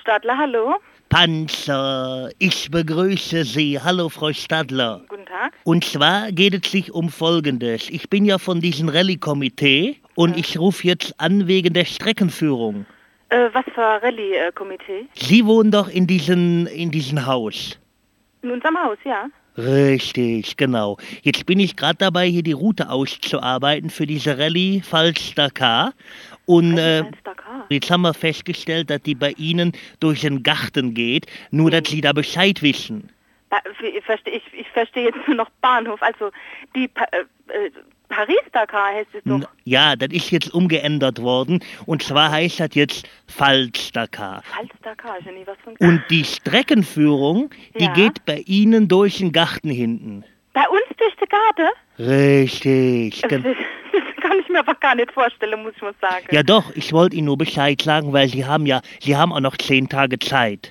Stadler, hallo. Panzer, ich begrüße Sie. Hallo, Frau Stadler. Guten Tag. Und zwar geht es sich um Folgendes. Ich bin ja von diesem Rallye-Komitee und ich rufe jetzt an wegen der Streckenführung. Was für Rallye-Komitee? Sie wohnen doch in diesem Haus. In unserem Haus, ja. Richtig, genau. Jetzt bin ich gerade dabei, hier die Route auszuarbeiten für diese Rallye Pfalz-Dakar. Und Pfalz-Dakar. jetzt haben wir festgestellt, dass die bei Ihnen durch den Garten geht, nur dass Sie da Bescheid wissen. Ich verstehe jetzt nur noch Bahnhof, also die Paris-Dakar heißt es doch. Ja, das ist jetzt umgeändert worden und zwar heißt das jetzt Pfalz-Dakar. Pfalz-Dakar, ist ja nie was von... Und die Streckenführung, die Ja. geht bei Ihnen durch den Garten hinten. Bei uns durch die Garde? Richtig. Das kann ich mir aber gar nicht vorstellen, muss ich mal sagen. Ja doch, ich wollte Ihnen nur Bescheid sagen, weil Sie haben auch noch 10 Tage Zeit.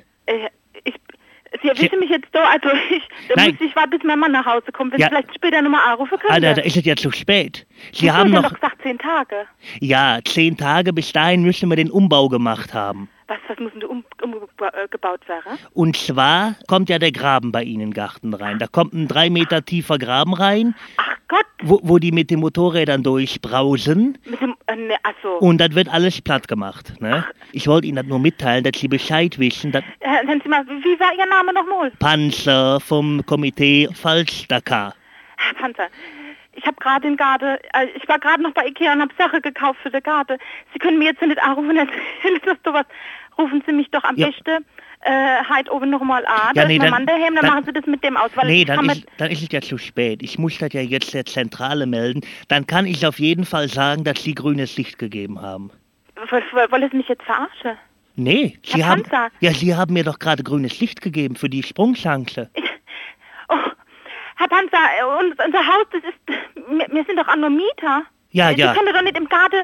Sie erwischen mich jetzt da, also muss ich warten, bis mein Mann nach Hause kommt, wenn Ja. Sie vielleicht später nochmal anrufen können. Alter, da ist es ja zu spät. Sie Sie haben haben noch, doch gesagt 10 Tage. ja, 10 Tage, bis dahin müssen wir den Umbau gemacht haben. Was muss denn umgebaut werden? Und zwar kommt ja der Graben bei Ihnen in den Garten rein. Da kommt ein 3 Meter tiefer Graben rein, Ach Gott, wo die mit den Motorrädern durchbrausen. mit dem, achso. Und das wird alles platt gemacht. Ne? Ich wollte Ihnen das nur mitteilen, dass Sie Bescheid wissen, dass Hören Sie mal, wie war Ihr Name nochmal? Panzer vom Komitee Pfalz-Dakar. Herr Panzer, ich habe gerade in Garde, ich war gerade noch bei Ikea und habe Sache gekauft für die Garde. Sie können mir jetzt nicht anrufen, erzählen Sie doch was. Rufen Sie mich doch am Ja. besten heute oben nochmal an. Ja, Da nee, ist mein dann- Mann daheim, dann dann- machen Sie das mit dem aus. Weil Nee, ich kann dann ist es ja zu spät. Ich muss das ja jetzt der Zentrale melden. Dann kann ich auf jeden Fall sagen, dass Sie grünes Licht gegeben haben. Wollen Sie mich jetzt verarschen? Nee, Herr Panzer. Sie haben mir doch gerade grünes Licht gegeben für die Sprungchance. Oh, Herr Panzer, unser Haus, das ist, wir sind doch an nur Mieter. Ja, Sie ja. können doch nicht im Garten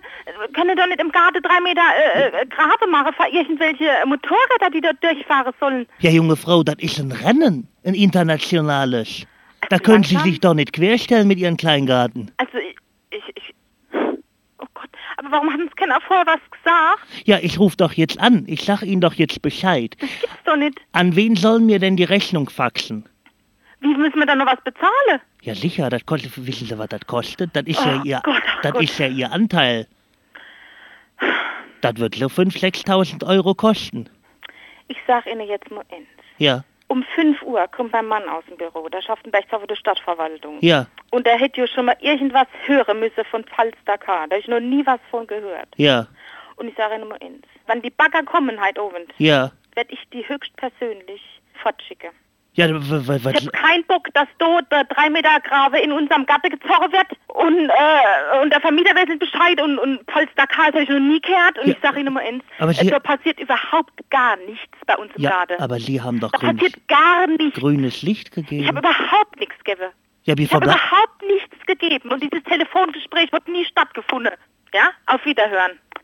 3 Meter Grabe machen für irgendwelche Motorräder, die dort durchfahren sollen. Ja, junge Frau, das ist ein Rennen, ein internationales. Da können Sie langsam? sich doch nicht querstellen mit Ihren Kleingarten. Also oh Gott, aber warum haben Sie keiner vorher was gesagt? Ja, ich rufe doch jetzt an. Ich sag Ihnen doch jetzt Bescheid. Das gibt's doch nicht. An wen sollen wir denn die Rechnung faxen? Wie müssen wir dann noch was bezahlen? Ja, sicher, das kostet, wissen Sie, was das kostet? Das ist Oh Gott, das Gott. ist ja Ihr Anteil. Das wird so 5.000, 6.000 Euro kosten. Ich sag Ihnen jetzt mal eins. Ja, Um 5 Uhr kommt mein Mann aus dem Büro. Der schafft in Berchtesgaden der Stadtverwaltung. ja, Und er hätte ja schon mal irgendwas hören müssen von Pfalz-Dakar. Da hab ich noch nie was von gehört. ja, Und ich sage Ihnen mal eins. Wenn die Bagger kommen heute Abend, ja. werde ich die höchstpersönlich fortschicken. Ja, Ich habe keinen Bock, dass dort der 3 Meter Grabe in unserem Garten gezogen wird und der Vermieter weiß nicht Bescheid und Pfalz-Dakar habe ich noch nie gehört und Ja, ich sage Ihnen mal eins, aber Sie- da passiert überhaupt gar nichts bei uns im ja, Garten. aber Sie haben doch Da passiert gar nichts. grünes Licht Ich habe gegeben. überhaupt nichts gegeben. Ja, wie Ich habe verbla überhaupt nichts gegeben und dieses Telefongespräch wird nie stattgefunden. Ja, auf Wiederhören.